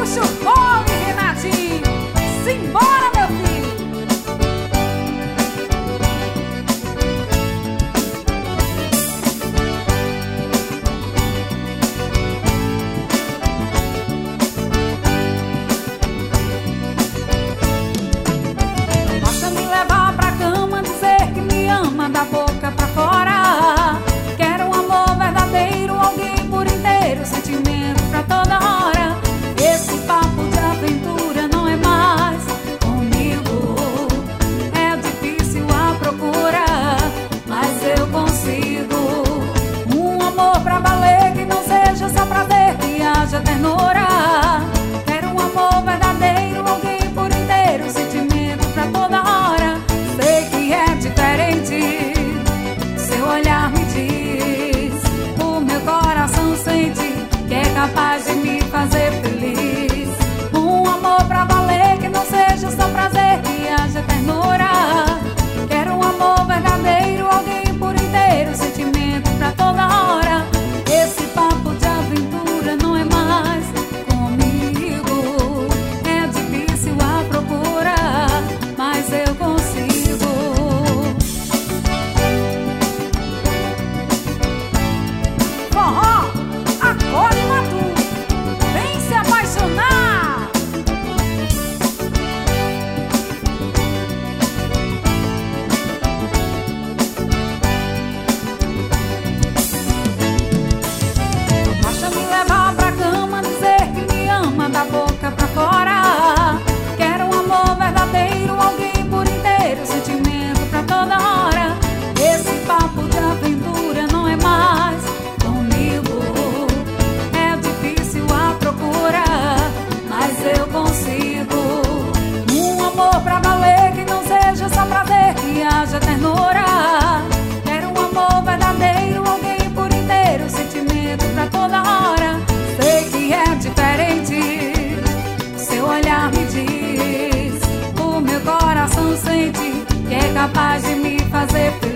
Puxa o fole, Renatinho. Simbora, meu filho. Basta me levar pra cama, dizer que me ama da boca pra fora. Quero um amor verdadeiro, alguém por inteiro, sentimento pra toda hora. Esse papo de aventura não é mais comigo. É difícil a procura, mas eu consigo. Um amor pra valer, que não seja só prazer, que haja ternura. Quero um amor verdadeiro, alguém por inteiro, sentimento pra toda hora. Sei que é diferente, seu olhar me diz, o meu coração sente que é capaz de me fazer feliz. Um amor pra valer, que não seja só prazer, que haja ternura. Quero um amor verdadeiro, alguém por inteiro, sentimento pra toda hora. Esse papo de aventura não é mais comigo. É difícil a procura, mas eu consigo. Forró, acorda e matu, vem se apaixonar. Basta me levar pra cama, dizer que me ama da boca pra fora. Quero um amor verdadeiro, alguém por inteiro, sentimento pra toda hora. Esse papo de aventura não é mais comigo. É difícil a procura, mas eu consigo. Um amor pra valer, que não seja só prazer, que haja ternura. Quero um amor verdadeiro, alguém por inteiro, sentimento pra toda hora. Sei que é diferente, seu olhar me diz, o meu coração sente que é capaz de me fazer feliz.